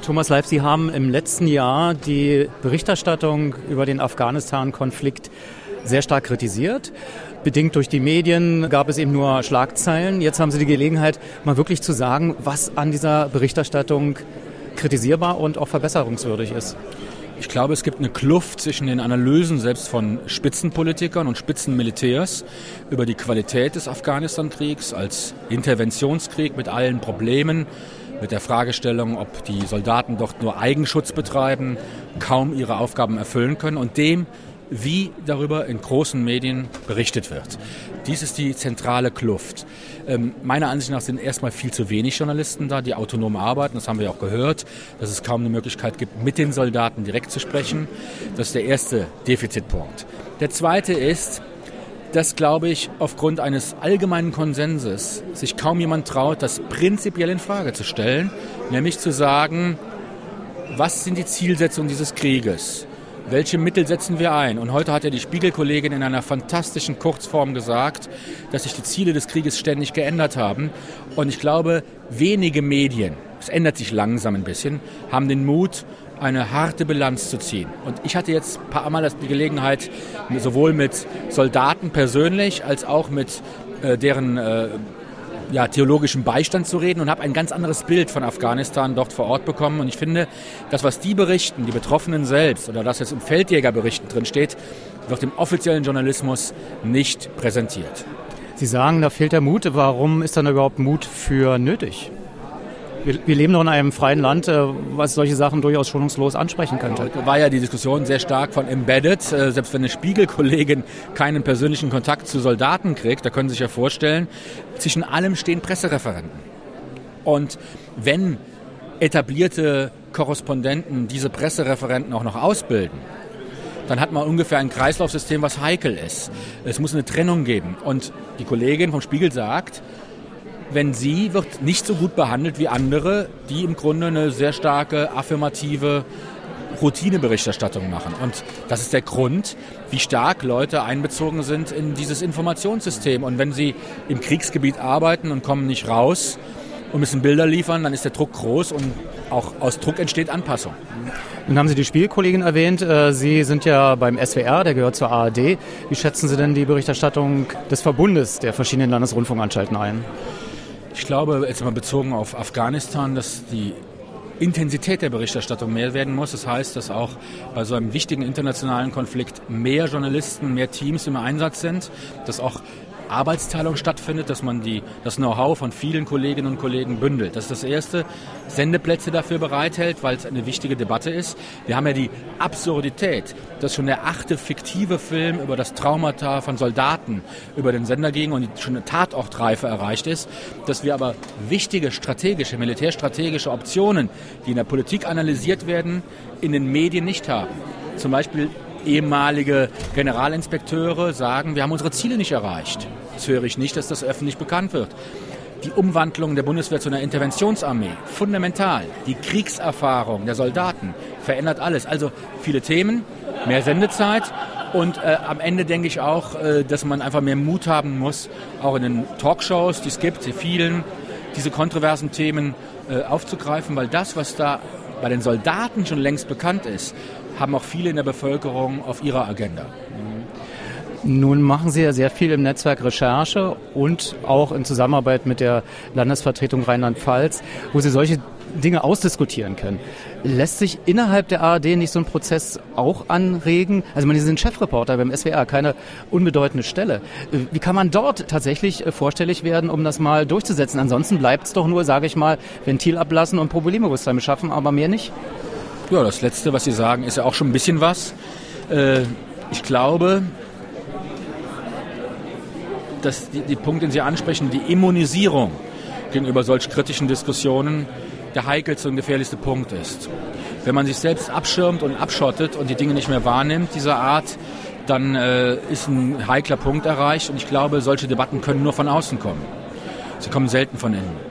Thomas Leif, Sie haben im letzten Jahr die Berichterstattung über den Afghanistan-Konflikt sehr stark kritisiert. Bedingt durch die Medien gab es eben nur Schlagzeilen. Jetzt haben Sie die Gelegenheit, mal wirklich zu sagen, was an dieser Berichterstattung kritisierbar und auch verbesserungswürdig ist. Ich glaube, es gibt eine Kluft zwischen den Analysen selbst von Spitzenpolitikern und Spitzenmilitärs über die Qualität des Afghanistan-Kriegs als Interventionskrieg mit allen Problemen, mit der Fragestellung, ob die Soldaten dort nur Eigenschutz betreiben, kaum ihre Aufgaben erfüllen können und dem, wie darüber in großen Medien berichtet wird. Dies ist die zentrale Kluft. Meiner Ansicht nach sind erstmal viel zu wenig Journalisten da, die autonom arbeiten. Das haben wir auch gehört, dass es kaum eine Möglichkeit gibt, mit den Soldaten direkt zu sprechen. Das ist der erste Defizitpunkt. Der zweite ist, dass, glaube ich, aufgrund eines allgemeinen Konsenses sich kaum jemand traut, das prinzipiell in Frage zu stellen, nämlich zu sagen, was sind die Zielsetzungen dieses Krieges? Welche Mittel setzen wir ein? Und heute hat ja die Spiegel-Kollegin in einer fantastischen Kurzform gesagt, dass sich die Ziele des Krieges ständig geändert haben. Und ich glaube, wenige Medien, es ändert sich langsam ein bisschen, haben den Mut, eine harte Bilanz zu ziehen. Und ich hatte jetzt ein paar Mal die Gelegenheit, sowohl mit Soldaten persönlich als auch mit deren theologischem Beistand zu reden und habe ein ganz anderes Bild von Afghanistan dort vor Ort bekommen. Und ich finde, das, was die berichten, die Betroffenen selbst oder das jetzt im Feldjägerberichten drin steht, wird im offiziellen Journalismus nicht präsentiert. Sie sagen, da fehlt der Mut. Warum ist dann überhaupt Mut für nötig? Wir leben doch in einem freien Land, was solche Sachen durchaus schonungslos ansprechen könnte. Heute war ja die Diskussion sehr stark von Embedded. Selbst wenn eine Spiegelkollegin keinen persönlichen Kontakt zu Soldaten kriegt, da können Sie sich ja vorstellen, zwischen allem stehen Pressereferenten. Und wenn etablierte Korrespondenten diese Pressereferenten auch noch ausbilden, dann hat man ungefähr ein Kreislaufsystem, was heikel ist. Es muss eine Trennung geben. Und die Kollegin vom Spiegel sagt, wenn sie wird nicht so gut behandelt wie andere, die im Grunde eine sehr starke, affirmative Routineberichterstattung machen. Und das ist der Grund, wie stark Leute einbezogen sind in dieses Informationssystem. Und wenn sie im Kriegsgebiet arbeiten und kommen nicht raus und müssen Bilder liefern, dann ist der Druck groß und auch aus Druck entsteht Anpassung. Nun haben Sie die Spielkollegin erwähnt. Sie sind ja beim SWR, der gehört zur ARD. Wie schätzen Sie denn die Berichterstattung des Verbundes der verschiedenen Landesrundfunkanstalten ein? Ich glaube, jetzt mal bezogen auf Afghanistan, dass die Intensität der Berichterstattung mehr werden muss. Das heißt, dass auch bei so einem wichtigen internationalen Konflikt mehr Journalisten, mehr Teams im Einsatz sind, dass auch Arbeitsteilung stattfindet, dass man das Know-how von vielen Kolleginnen und Kollegen bündelt. Das ist das Erste. Sendeplätze dafür bereithält, weil es eine wichtige Debatte ist. Wir haben ja die Absurdität, dass schon der 8. fiktive Film über das Traumata von Soldaten über den Sender ging und schon eine Tatortreife erreicht ist, dass wir aber wichtige strategische, militärstrategische Optionen, die in der Politik analysiert werden, in den Medien nicht haben. Zum Beispiel ehemalige Generalinspekteure sagen, wir haben unsere Ziele nicht erreicht. Das höre ich nicht, dass das öffentlich bekannt wird. Die Umwandlung der Bundeswehr zu einer Interventionsarmee, fundamental. Die Kriegserfahrung der Soldaten verändert alles. Also viele Themen, mehr Sendezeit und am Ende denke ich auch, dass man einfach mehr Mut haben muss, auch in den Talkshows, die es gibt, die vielen, diese kontroversen Themen aufzugreifen, weil das, was da bei den Soldaten schon längst bekannt ist, haben auch viele in der Bevölkerung auf ihrer Agenda. Nun machen Sie ja sehr viel im Netzwerk Recherche und auch in Zusammenarbeit mit der Landesvertretung Rheinland-Pfalz, wo Sie solche Dinge ausdiskutieren können. Lässt sich innerhalb der ARD nicht so ein Prozess auch anregen? Also Sie sind Chefreporter beim SWR, keine unbedeutende Stelle. Wie kann man dort tatsächlich vorstellig werden, um das mal durchzusetzen? Ansonsten bleibt es doch nur, sage ich mal, Ventil ablassen und Problembewusstsein beschaffen, aber mehr nicht? Ja, das Letzte, was Sie sagen, ist ja auch schon ein bisschen was. Ich glaube, dass die Punkt, den Sie ansprechen, die Immunisierung gegenüber solch kritischen Diskussionen der heikelste und gefährlichste Punkt ist. Wenn man sich selbst abschirmt und abschottet und die Dinge nicht mehr wahrnimmt, dieser Art, dann ist ein heikler Punkt erreicht. Und ich glaube, solche Debatten können nur von außen kommen. Sie kommen selten von innen.